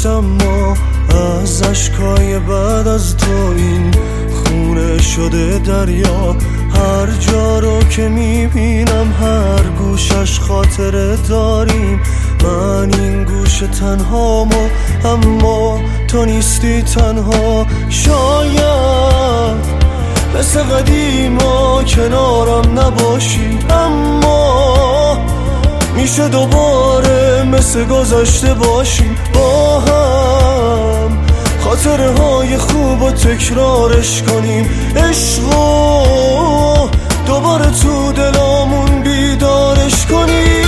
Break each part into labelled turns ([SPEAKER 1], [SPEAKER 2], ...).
[SPEAKER 1] گذشتم ما از اشکای بعد از تو این خونه شده دریا. هر جا رو که میبینم هر گوشش خاطره داریم. من این گوش تنهامو اما تو نیستی تنها. شاید مثل قدیما کنارم نباشی اما میشه دوباره مثل گذشته باشیم با هم. خاطره های خوب و تکرارش کنیم. عشقو دوباره تو دلامون بیدارش کنیم.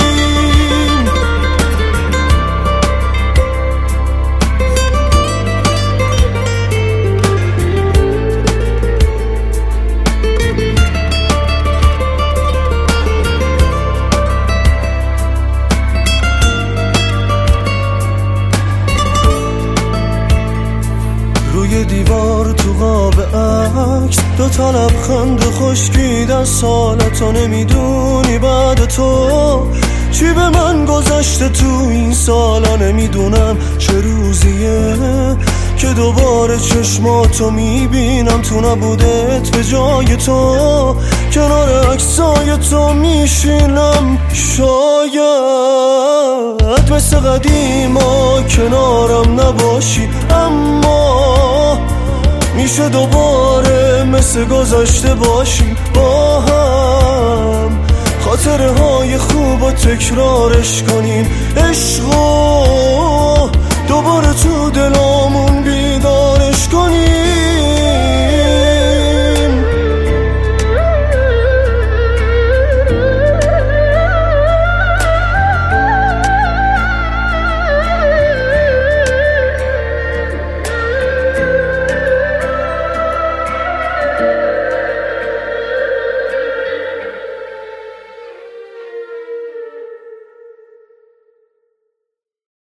[SPEAKER 1] روی دیوار تو قاب عکس دو تا لبخند خشکیدن. سالتو نمیدونی بعد تو چی به من گذشته تو این سالا. نمیدونم چه روزیه که دوباره چشماتو میبینم. تو نبودت به جای تو کنار عکسای تو میشینم. شاید مثل قدیما کنارم نباشی اما میشه دوباره مثل گذشته باشیم با هم. خاطره های خوب و تکرارش کنیم. عشقو دوباره تو دلم